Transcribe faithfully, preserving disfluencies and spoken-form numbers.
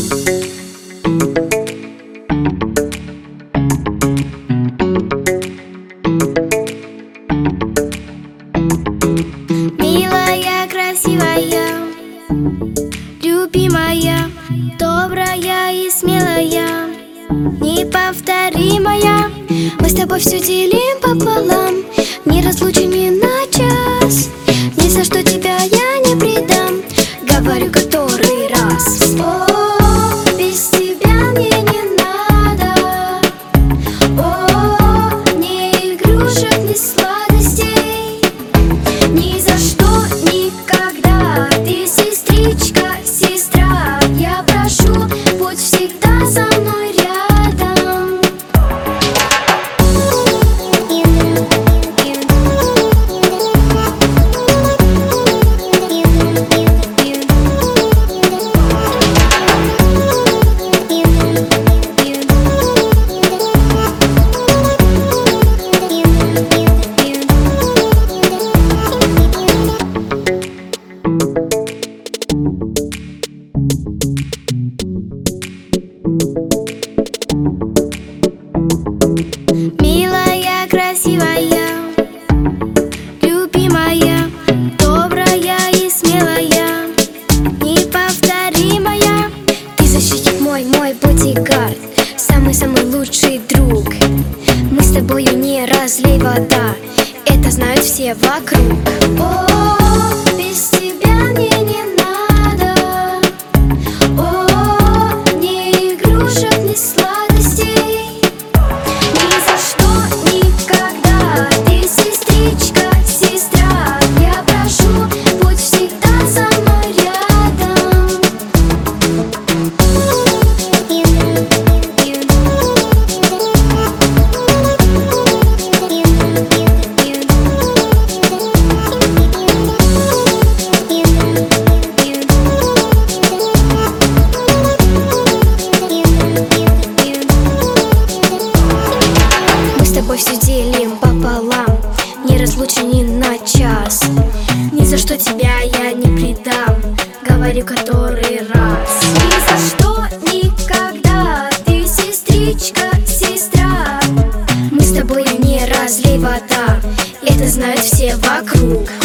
Милая, красивая, любимая, добрая и смелая, неповторимая. Мы с тобой все делим пополам, не разлучим ни на час. Ни за что тебя я не предам, говорю который раз. О, без тебя мне не надо. О, ни игрушек, ни сладостей. Ни за что, никогда. Ты сестричка, сестра. Я прошу, будь всегда со мной рядом. Милая, красивая, любимая, добрая и смелая, неповторимая. Ты защитник мой, мой бодигард, самый-самый лучший друг. Мы с тобою не разлей вода, это знают все вокруг. О, без тебя мне не надо. О, ни игрушек, ни сладостей. Ни за что, никогда. Ты сестричка, сестра. Я прошу, будь всегда со мной рядом. Мы с тобой все делим пополам, не разлучим ни на час. Ни за что тебя я не предам, говорю который раз. Ни за что, никогда. Ты сестричка, сестра. Мы с тобой не разлей вода, это знают все вокруг.